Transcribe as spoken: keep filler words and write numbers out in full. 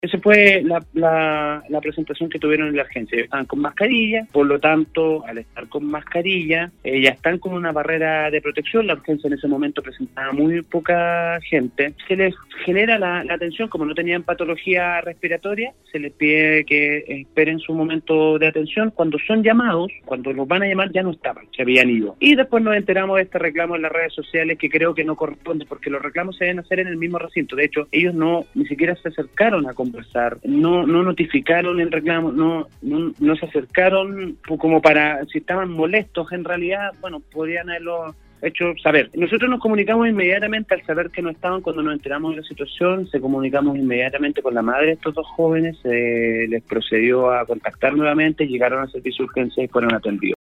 Esa fue la, la, la presentación que tuvieron en la urgencia. Estaban con mascarilla, por lo tanto, al estar con mascarilla, eh, ya están con una barrera de protección. La urgencia en ese momento presentaba muy poca gente. Se les genera la, la atención, como no tenían patología respiratoria, se les pide que esperen su momento de atención. Cuando son llamados, cuando los van a llamar, ya no estaban, se habían ido. Y después nos enteramos de este reclamo en las redes sociales, que creo que no corresponde, porque los reclamos se deben hacer en el mismo recinto. De hecho, ellos no ni siquiera se acercaron a conversar, no no notificaron el reclamo, no, no no se acercaron como para, si estaban molestos en realidad, bueno, podrían haberlo hecho saber. Nosotros nos comunicamos inmediatamente al saber que no estaban. Cuando nos enteramos de la situación, se comunicamos inmediatamente con la madre de estos dos jóvenes, se les procedió a contactar nuevamente, llegaron al servicio de urgencia y fueron atendidos.